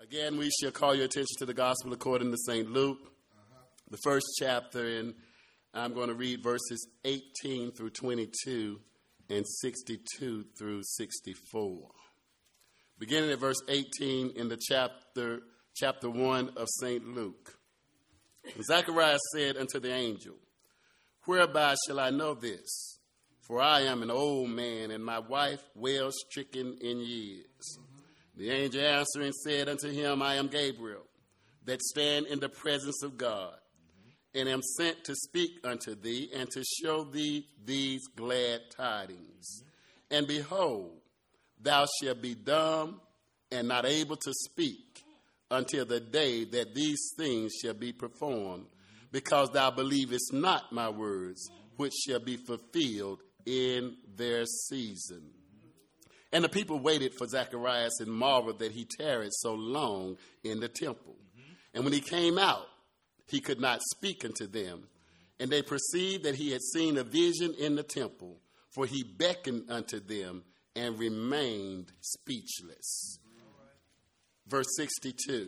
Again, we shall call your attention to the Gospel according to St. Luke, the first chapter, and I'm going to read verses 18 through 22 and 62 through 64. Beginning at verse 18 in the chapter 1 of St. Luke. Zacharias said unto the angel, Whereby shall I know this? For I am an old man, and my wife well stricken in years. The angel answering said unto him, I am Gabriel, that stand in the presence of God, and am sent to speak unto thee, and to show thee these glad tidings. And behold, thou shalt be dumb, and not able to speak, until the day that these things shall be performed, because thou believest not my words, which shall be fulfilled in their season. And the people waited for Zacharias and marveled that he tarried so long in the temple. And when he came out, he could not speak unto them. And they perceived that he had seen a vision in the temple, for he beckoned unto them and remained speechless. Verse 62.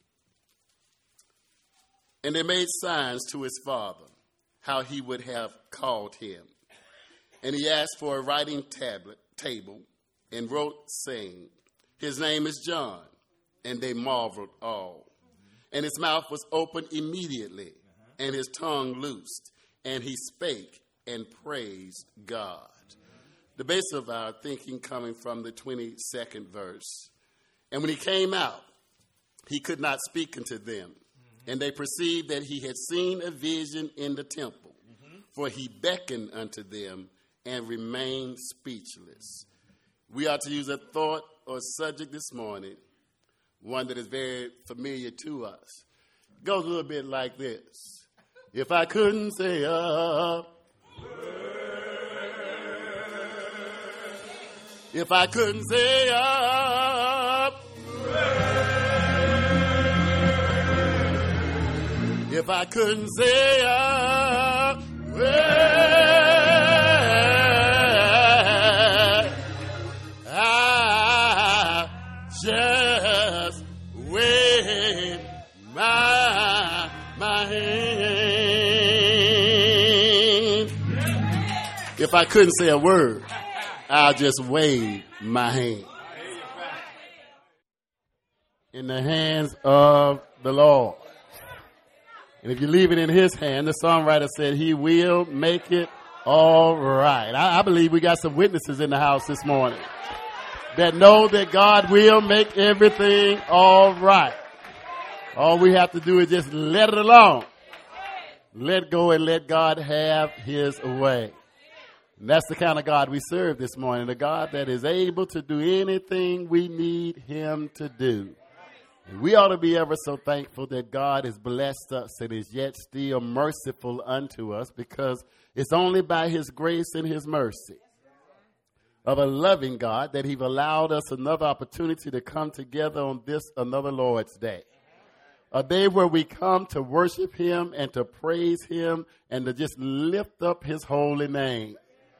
And they made signs to his father, how he would have called him. And he asked for a writing table, and wrote, saying, His name is John. And they marveled all. And his mouth was opened immediately, and his tongue loosed, and he spake and praised God. The base of our thinking coming from the 22nd verse. And when he came out, he could not speak unto them. And they perceived that he had seen a vision in the temple, for he beckoned unto them and remained speechless. We are to use a thought or subject this morning, one that is very familiar to us. It goes a little bit like this. If I couldn't say up, if I couldn't say up, if I couldn't say up, just wave my hand. If I couldn't say a word, I'll just wave my hand. In the hands of the Lord. And if you leave it in his hand, the songwriter said he will make it all right. I believe we got some witnesses in the house this morning that know that God will make everything all right. All we have to do is just let it alone. Let go and let God have his way. And that's the kind of God we serve this morning, a God that is able to do anything we need him to do. And we ought to be ever so thankful that God has blessed us and is yet still merciful unto us, because it's only by his grace and his mercy of a loving God that he's allowed us another opportunity to come together on this another Lord's Day. A day where we come to worship him and to praise him and to just lift up his holy name.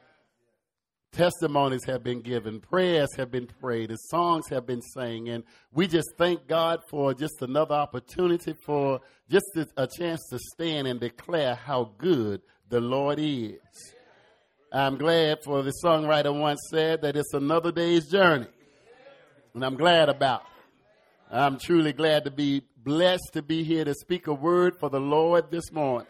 Testimonies have been given, prayers have been prayed, and songs have been sang, and we just thank God for just another opportunity, for just a chance to stand and declare how good the Lord is. I'm glad, for the songwriter once said that it's another day's journey, and I'm glad about it. I'm truly glad to be blessed to be here to speak a word for the Lord this morning.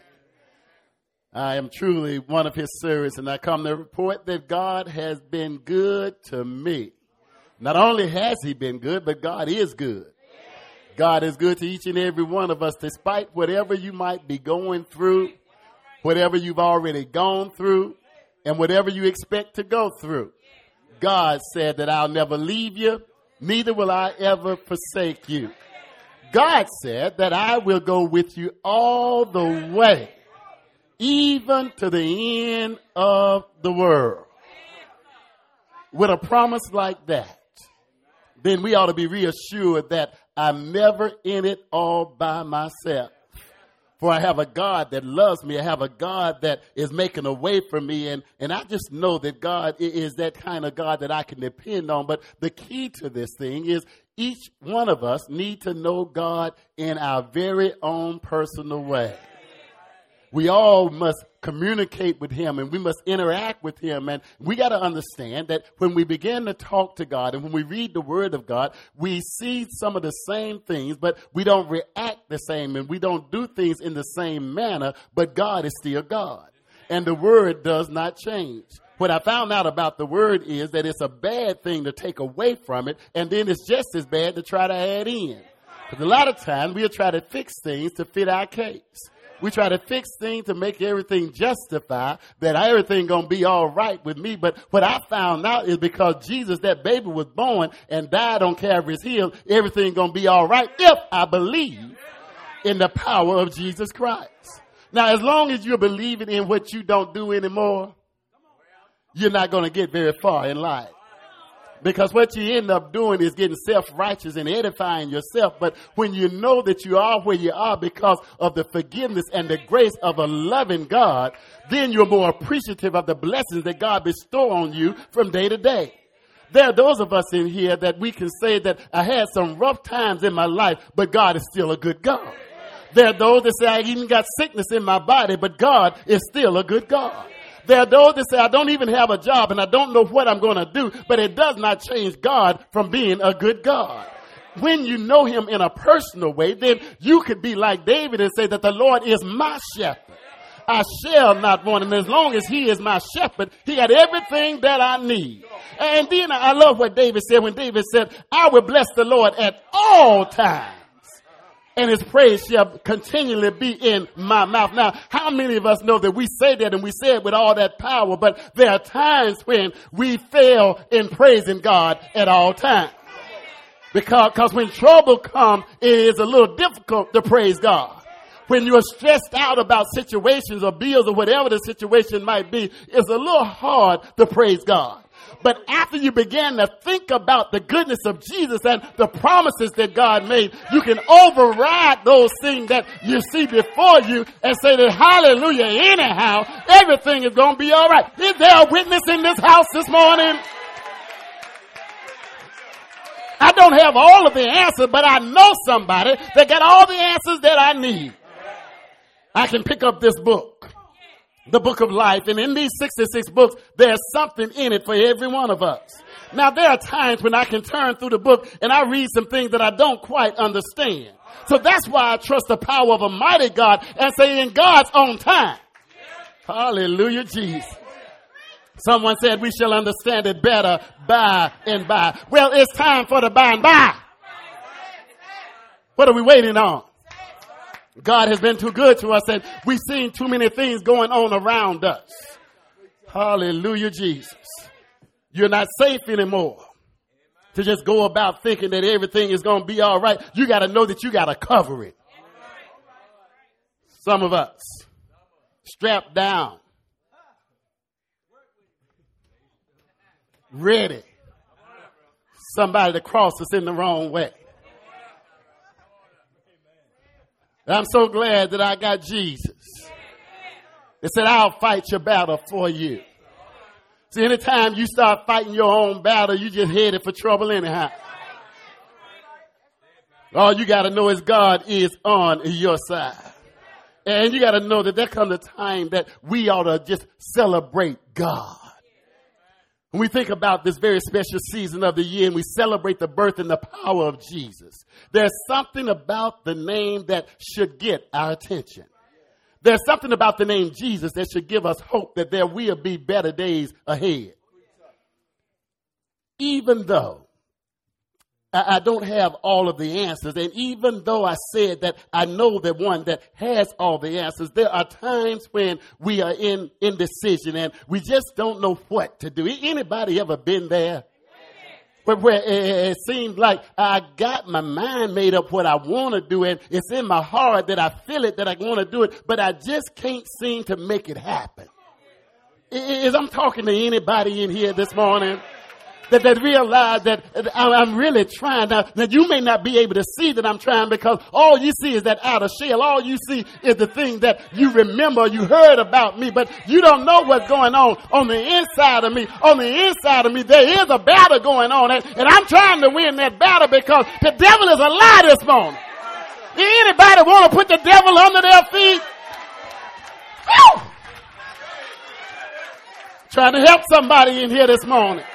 I am truly one of his servants, and I come to report that God has been good to me. Not only has he been good, but God is good. God is good to each and every one of us, despite whatever you might be going through, whatever you've already gone through, and whatever you expect to go through. God said that I'll never leave you, neither will I ever forsake you. God said that I will go with you all the way, even to the end of the world. With a promise like that, then we ought to be reassured that I'm never in it all by myself. For I have a God that loves me. I have a God that is making a way for me. And I just know that God is that kind of God that I can depend on. But the key to this thing is, each one of us need to know God in our very own personal way. We all must communicate with him and we must interact with him. And we got to understand that when we begin to talk to God and when we read the word of God, we see some of the same things, but we don't react the same and we don't do things in the same manner, but God is still God. And the word does not change. What I found out about the word is that it's a bad thing to take away from it, and then it's just as bad to try to add in. Because a lot of times we'll try to fix things to fit our case. We try to fix things to make everything justify that everything going to be all right with me. But what I found out is because Jesus, that baby, was born and died on Calvary's hill, everything going to be all right if I believe in the power of Jesus Christ. Now, as long as you're believing in what you don't do anymore, you're not going to get very far in life. Because what you end up doing is getting self-righteous and edifying yourself. But when you know that you are where you are because of the forgiveness and the grace of a loving God, then you're more appreciative of the blessings that God bestows on you from day to day. There are those of us in here that we can say that I had some rough times in my life, but God is still a good God. There are those that say I even got sickness in my body, but God is still a good God. There are those that say, I don't even have a job and I don't know what I'm going to do, but it does not change God from being a good God. When you know him in a personal way, then you could be like David and say that the Lord is my shepherd. I shall not want him. As long as he is my shepherd, he got everything that I need. And then I love what David said when David said, I will bless the Lord at all times, and his praise shall continually be in my mouth. Now, how many of us know that we say that and we say it with all that power, but there are times when we fail in praising God at all times. Because when trouble comes, it is a little difficult to praise God. When you're stressed out about situations or bills or whatever the situation might be, it's a little hard to praise God. But after you begin to think about the goodness of Jesus and the promises that God made, you can override those things that you see before you and say that, hallelujah, anyhow, everything is going to be all right. Is there a witness in this house this morning? I don't have all of the answers, but I know somebody that got all the answers that I need. I can pick up this book, the book of life. And in these 66 books, there's something in it for every one of us. Now, there are times when I can turn through the book and I read some things that I don't quite understand. So that's why I trust the power of a mighty God and say in God's own time. Hallelujah, Jesus. Someone said we shall understand it better by and by. Well, it's time for the by and by. What are we waiting on? God has been too good to us and we've seen too many things going on around us. Hallelujah, Jesus. You're not safe anymore to just go about thinking that everything is going to be all right. You got to know that you got to cover it. Some of us strapped down, ready. Somebody to cross us in the wrong way. I'm so glad that I got Jesus. It said, I'll fight your battle for you. See, anytime you start fighting your own battle, you just headed for trouble anyhow. All you got to know is God is on your side. And you got to know that there comes a time that we ought to just celebrate God. When we think about this very special season of the year and we celebrate the birth and the power of Jesus, there's something about the name that should get our attention. There's something about the name Jesus that should give us hope that there will be better days ahead. Even though I don't have all of the answers, and even though I said that I know the one that has all the answers, there are times when we are in indecision and we just don't know what to do. Anybody ever been there? Where it seems like I got my mind made up what I want to do, and it's in my heart that I feel it, that I want to do it, but I just can't seem to make it happen. I'm talking to anybody in here this morning. that realize that I'm really trying. Now, you may not be able to see that I'm trying because all you see is that outer shell. All you see is the thing that you remember, you heard about me, but you don't know what's going on the inside of me. On the inside of me, there is a battle going on, and I'm trying to win that battle because the devil is a lie this morning. Anybody want to put the devil under their feet? Woo! Trying to help somebody in here this morning.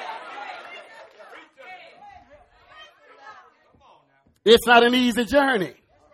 It's not an easy journey.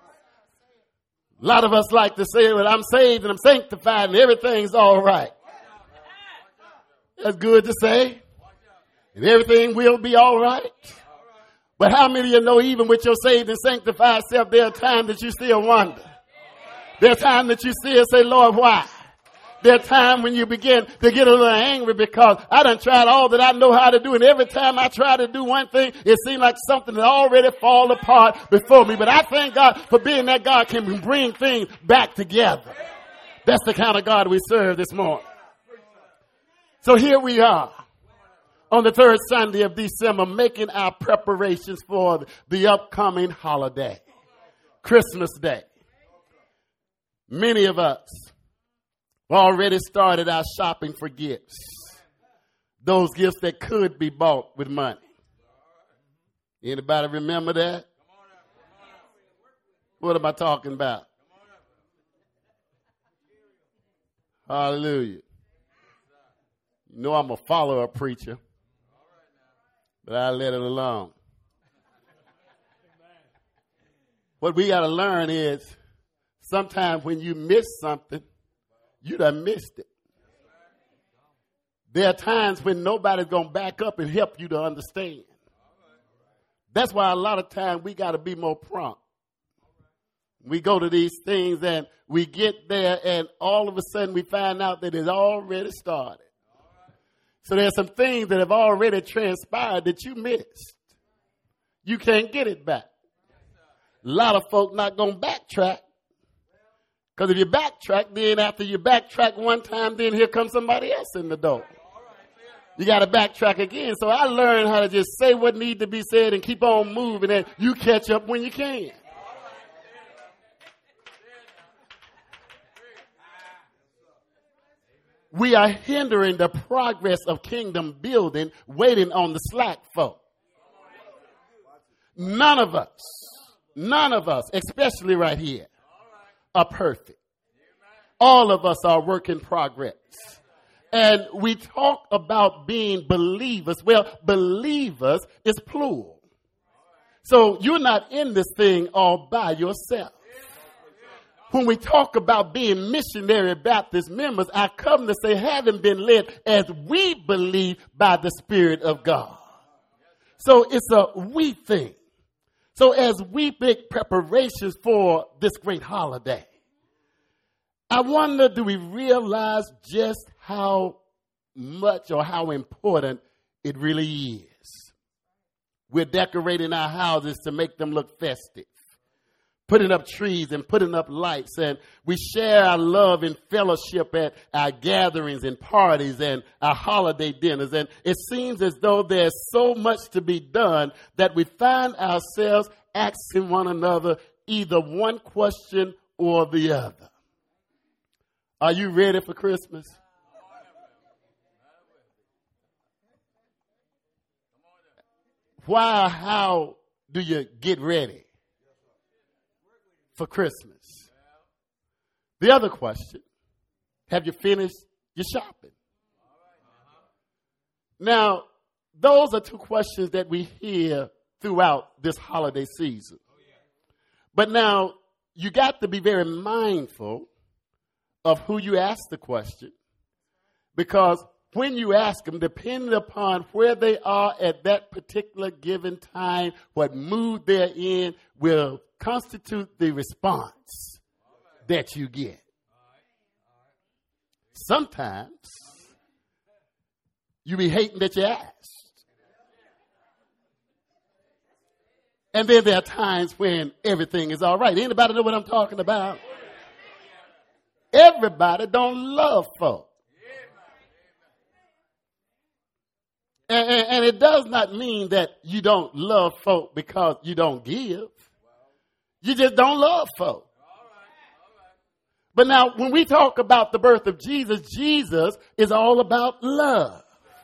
A lot of us like to say, well, I'm saved and I'm sanctified and everything's all right. That's good to say. And everything will be all right. But how many of you know even with your saved and sanctified self, there are times that you still wonder. There are times that you still say, Lord, why? There are times when you begin to get a little angry because I done tried all that I know how to do. And every time I try to do one thing, it seems like something that already fall apart before me. But I thank God for being that God can bring things back together. That's the kind of God we serve this morning. So here we are on the third Sunday of December, making our preparations for the upcoming holiday, Christmas Day. Many of us already started our shopping for gifts. Those gifts that could be bought with money. Anybody remember that? What am I talking about? Hallelujah. You know I'm a follower preacher, but I let it alone. What we got to learn is sometimes when you miss something, you done missed it. There are times when nobody's going to back up and help you to understand. That's why a lot of times we got to be more prompt. We go to these things and we get there and all of a sudden we find out that it's already started. So there's some things that have already transpired that you missed. You can't get it back. A lot of folk not going to backtrack. Because if you backtrack, then after you backtrack one time, then here comes somebody else in the door. You got to backtrack again. So I learned how to just say what needs to be said and keep on moving, and you catch up when you can. We are hindering the progress of kingdom building, waiting on the slack folk. None of us, especially right here, are perfect. All of us are work in progress. And we talk about being believers. Well, believers is plural. So you're not in this thing all by yourself. When we talk about being missionary Baptist members, I come to say having been led as we believe by the Spirit of God. So it's a we thing. So as we make preparations for this great holiday, I wonder, do we realize just how much or how important it really is? We're decorating our houses to make them look festive, putting up trees and putting up lights, and we share our love and fellowship at our gatherings and parties and our holiday dinners. And it seems as though there's so much to be done that we find ourselves asking one another either one question or the other. Are you ready for Christmas? Why or how do you get ready for Christmas? The other question, have you finished your shopping? Now, those are two questions that we hear throughout this holiday season. But now, you got to be very mindful of who you ask the question, because when you ask them, depending upon where they are at that particular given time, what mood they're in will constitute the response that you get. Sometimes you be hating that you asked. And then there are times when everything is all right. Anybody know what I'm talking about? Everybody don't love folk. And it does not mean that you don't love folk because you don't give. You just don't love folk. But now, when we talk about the birth of Jesus, Jesus is all about love.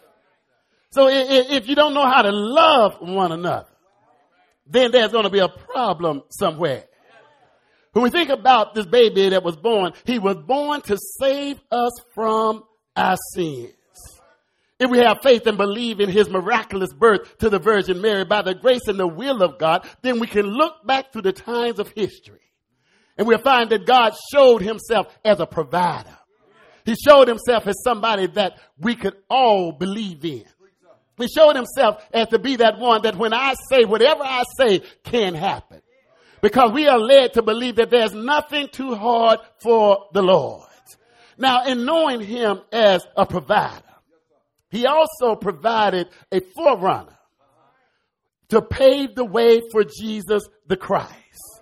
So if you don't know how to love one another, then there's going to be a problem somewhere. When we think about this baby that was born, he was born to save us from our sins. If we have faith and believe in his miraculous birth to the Virgin Mary by the grace and the will of God, then we can look back through the times of history. And we'll find that God showed himself as a provider. He showed himself as somebody that we could all believe in. He showed himself as to be that one that when I say, whatever I say can happen. Because we are led to believe that there's nothing too hard for the Lord. Now, in knowing him as a provider, he also provided a forerunner to pave the way for Jesus the Christ.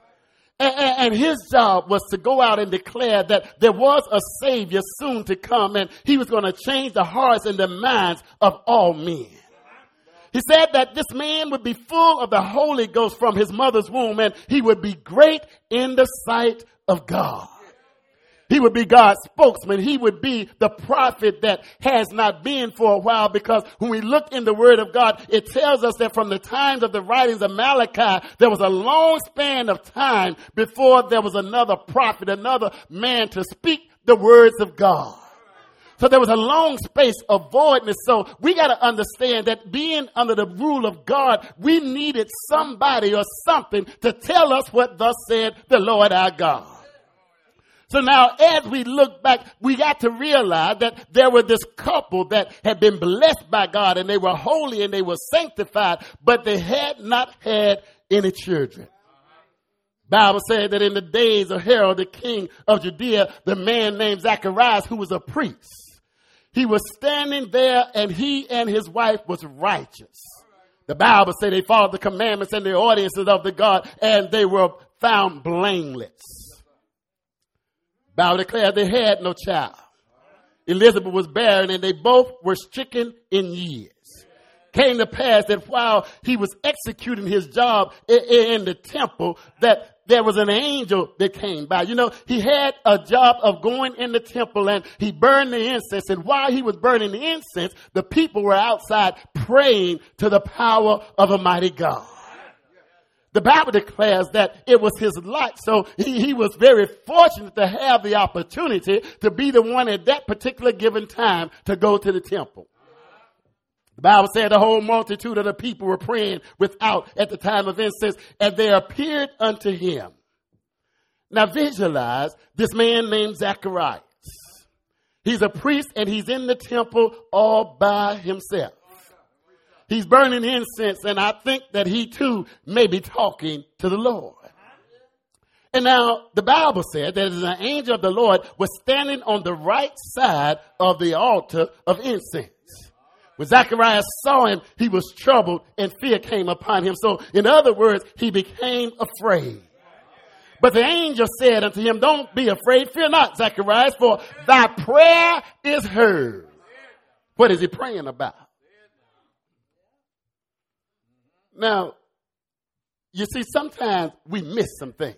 And his job was to go out and declare that there was a Savior soon to come, and he was going to change the hearts and the minds of all men. He said that this man would be full of the Holy Ghost from his mother's womb, and he would be great in the sight of God. He would be God's spokesman. He would be the prophet that has not been for a while, because when we look in the Word of God, it tells us that from the times of the writings of Malachi, there was a long span of time before there was another prophet, another man to speak the words of God. So there was a long space of voidness. So we got to understand that being under the rule of God, we needed somebody or something to tell us what thus said the Lord our God. So now as we look back, we got to realize that there were this couple that had been blessed by God, and they were holy and they were sanctified, but they had not had any children. Bible said that in the days of Herod, the king of Judea, the man named Zacharias, who was a priest, he was standing there, and he and his wife was righteous. The Bible said they followed the commandments and the ordinances of the God, and they were found blameless. Bible declared they had no child. Elizabeth was barren, and they both were stricken in years. Came to pass that while he was executing his job in the temple, that there was an angel that came by. You know, he had a job of going in the temple, and he burned the incense. And while he was burning the incense, the people were outside praying to the power of a mighty God. The Bible declares that it was his lot. So he was very fortunate to have the opportunity to be the one at that particular given time to go to the temple. The Bible said the whole multitude of the people were praying without at the time of incense, and there appeared unto him. Now visualize this man named Zacharias. He's a priest, and he's in the temple all by himself. He's burning incense, and I think that he too may be talking to the Lord. And now the Bible said that an angel of the Lord was standing on the right side of the altar of incense. When Zacharias saw him, he was troubled, and fear came upon him. So in other words, he became afraid. But the angel said unto him, don't be afraid, fear not, Zacharias, for thy prayer is heard. What is he praying about? Now, you see, sometimes we miss some things.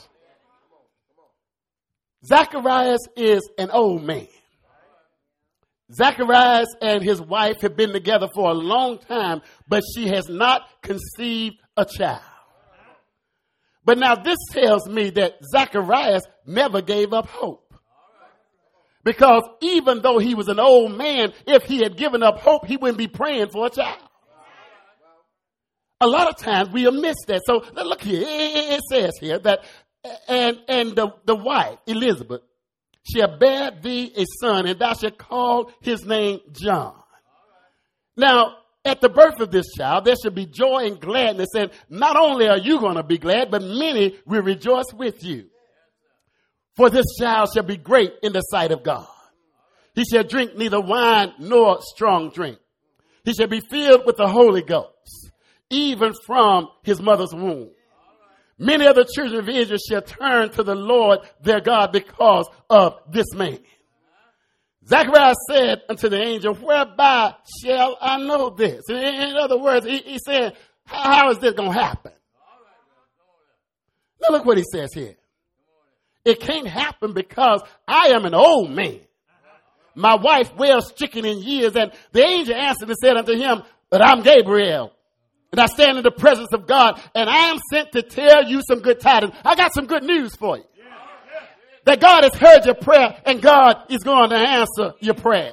Zacharias is an old man. Zacharias and his wife have been together for a long time, but she has not conceived a child. But now this tells me that Zacharias never gave up hope. Because even though he was an old man, if he had given up hope, he wouldn't be praying for a child. A lot of times we miss that. So look here, it says here that, and the wife, Elizabeth, shall bear thee a son, and thou shalt call his name John. Now, at the birth of this child, there shall be joy and gladness, and not only are you going to be glad, but many will rejoice with you. For this child shall be great in the sight of God. He shall drink neither wine nor strong drink. He shall be filled with the Holy Ghost, even from his mother's womb. Many of the children of Israel shall turn to the Lord their God because of this man. Zechariah said unto the angel, whereby shall I know this? In other words, he said, how is this going to happen? Now look what he says here. It can't happen because I am an old man. My wife well stricken in years. And the angel answered and said unto him, but I'm Gabriel. And I stand in the presence of God. And I am sent to tell you some good tidings. I got some good news for you. That God has heard your prayer and God is going to answer your prayer.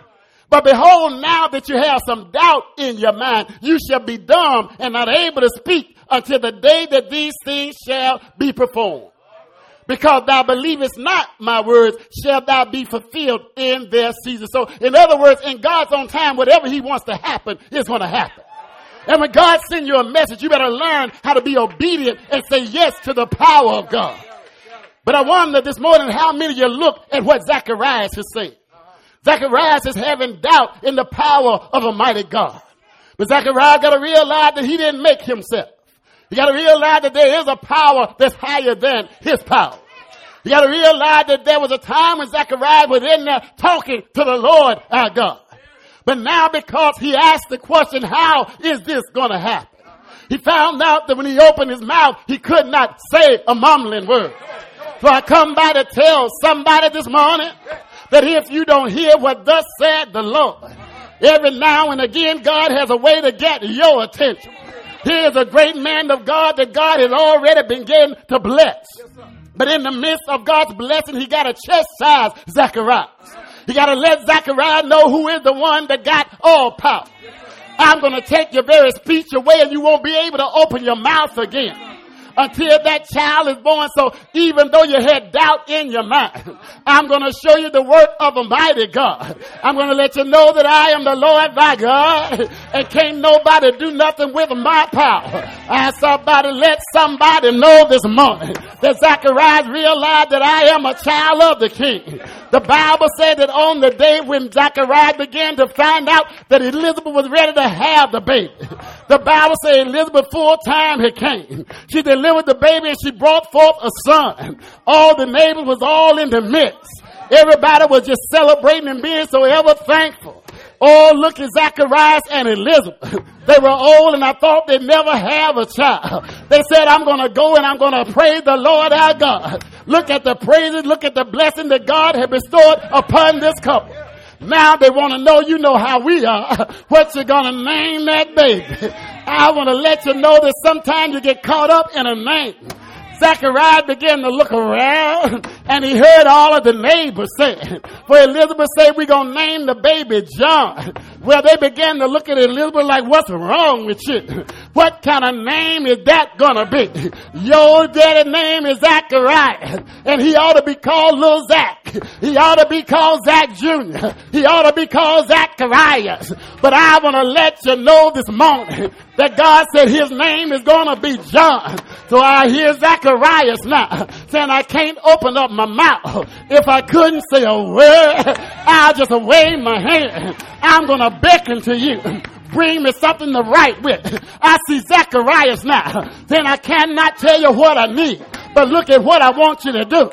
But behold, now that you have some doubt in your mind, you shall be dumb and not able to speak until the day that these things shall be performed. Because thou believest not my words, shall thou be fulfilled in their season. So in other words, in God's own time, whatever he wants to happen is going to happen. And when God sends you a message, you better learn how to be obedient and say yes to the power of God. But I wonder this morning how many of you look at what Zacharias is saying. Zacharias is having doubt in the power of a mighty God. But Zacharias got to realize that he didn't make himself. You got to realize that there is a power that's higher than his power. You got to realize that there was a time when Zacharias was in there talking to the Lord our God. But now because he asked the question, how is this going to happen? He found out that when he opened his mouth, he could not say a mumbling word. So I come by to tell somebody this morning that if you don't hear what thus said the Lord, every now and again God has a way to get your attention. Here's a great man of God that God has already been getting to bless. But in the midst of God's blessing, he got to chastise Zacharias. He got to let Zacharias know who is the one that got all power. I'm going to take your very speech away and you won't be able to open your mouth again until that child is born. So even though you had doubt in your mind, I'm going to show you the work of a mighty God. I'm going to let you know that I am the Lord thy God, and can't nobody do nothing with my power. I somebody let somebody know this morning that Zacharias realized that I am a child of the King. The Bible said that on the day when Zacharias began to find out that Elizabeth was ready to have the baby, the Bible said Elizabeth full time had came. She delivered the baby and she brought forth a son. All the neighbors was all in the midst. Everybody was just celebrating and being so ever thankful. Oh, look at Zacharias and Elizabeth. They were old and I thought they'd never have a child. They said, I'm going to go and I'm going to praise the Lord our God. Look at the praises, look at the blessing that God had bestowed upon this couple. Now they want to know, you know how we are, what you're going to name that baby. I want to let you know that sometimes you get caught up in a name. Zacharias began to look around and he heard all of the neighbors saying, for Elizabeth said, we're going to name the baby John. Well, they began to look at Elizabeth like, what's wrong with you? What kind of name is that going to be? Your daddy's name is Zacharias, and he ought to be called Little Zach. He ought to be called Zach Jr. He ought to be called Zacharias. But I want to let you know this morning that God said his name is going to be John. So I hear Zacharias now saying, I can't open up my mouth. If I couldn't say a word, I'll just wave my hand. I'm going to beckon to you. Bring me something to write with. I see Zacharias now. Then I cannot tell you what I need. But look at what I want you to do.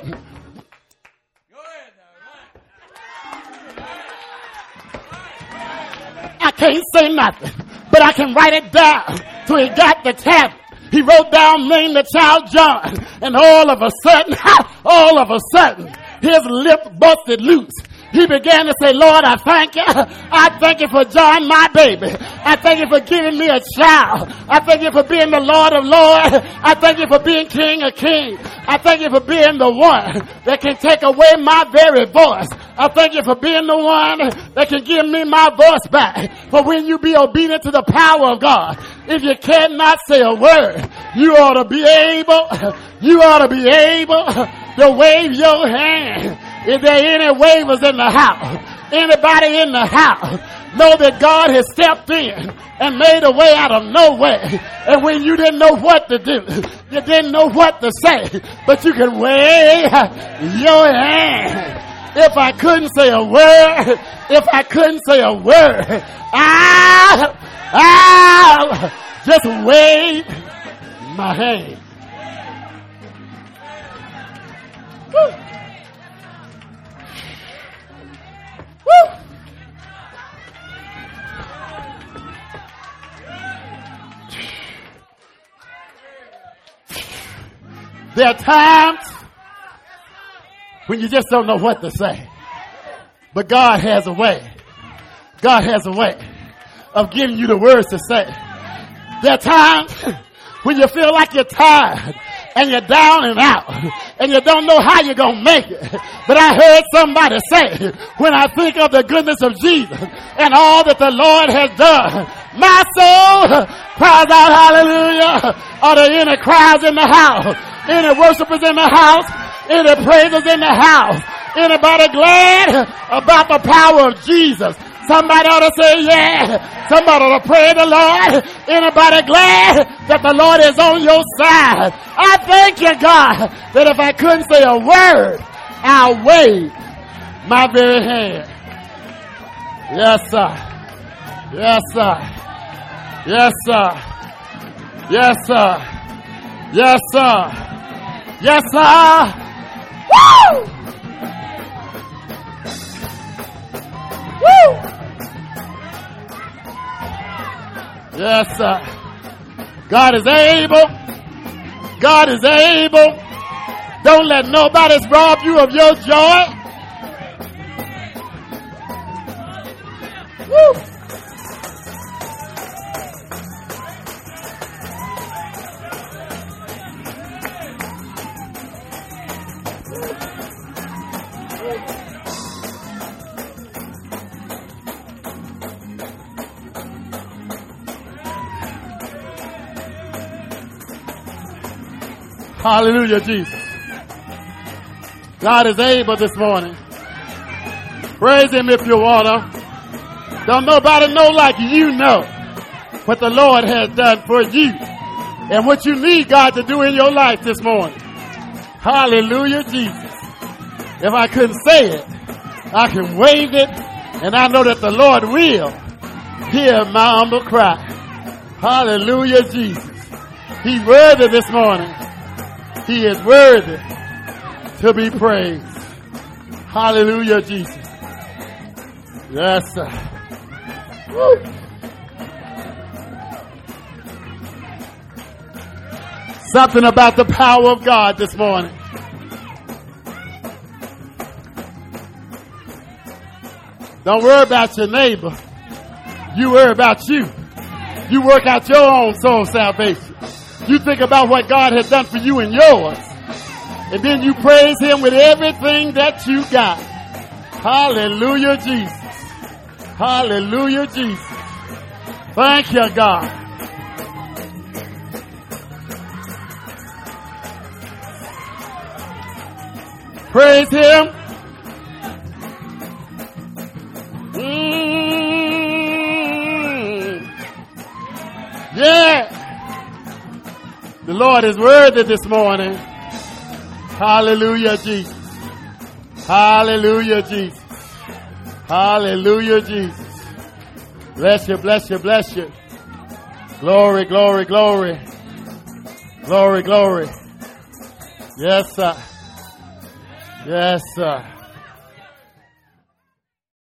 I can't say nothing, but I can write it down. So he got the tablet. He wrote down, name the child John. And all of a sudden, his lip busted loose. He began to say, Lord, I thank you. I thank you for John, my baby. I thank you for giving me a child. I thank you for being the Lord of Lords. I thank you for being King of Kings. I thank you for being the one that can take away my very voice. I thank you for being the one that can give me my voice back. For when you be obedient to the power of God, if you cannot say a word, you ought to be able to wave your hand. Is there any wavers in the house? Anybody in the house know that God has stepped in and made a way out of no way? And when you didn't know what to do, you didn't know what to say, but you can wave your hand. If I couldn't say a word, I'll just wave my hand. Woo. There are times when you just don't know what to say. But God has a way. God has a way of giving you the words to say. There are times when you feel like you're tired and you're down and out and you don't know how you're going to make it. But I heard somebody say, when I think of the goodness of Jesus and all that the Lord has done, my soul cries out hallelujah. Are there any cries in the house? Any worshipers in the house? Any praisers in the house? Anybody glad about the power of Jesus? Somebody ought to say yeah. Somebody ought to pray the Lord. Anybody glad that the Lord is on your side? I thank you, God, that if I couldn't say a word, I'll wave my very hand. Yes, sir. Yes, sir. Yes, sir. Yes, sir. Yes, sir. Yes, sir. Woo! Woo! Yes, sir. God is able. God is able. Don't let nobody rob you of your joy. Woo! Hallelujah, Jesus. God is able this morning. Praise him if you want to. Don't nobody know like you know what the Lord has done for you and what you need God to do in your life this morning. Hallelujah, Jesus. If I couldn't say it, I can wave it, and I know that the Lord will hear my humble cry. Hallelujah, Jesus. He's worthy this morning. He is worthy to be praised. Hallelujah, Jesus. Yes, sir. Woo. Something about the power of God this morning. Don't worry about your neighbor. You worry about you. You work out your own soul salvation. You think about what God has done for you and yours. And then you praise him with everything that you got. Hallelujah, Jesus. Hallelujah, Jesus. Thank you, God. Praise him. Yeah. The Lord is worthy this morning. Hallelujah, Jesus. Hallelujah, Jesus. Hallelujah, Jesus. Bless you, bless you, bless you. Glory, glory, glory. Glory, glory. Yes, sir. Yes, sir.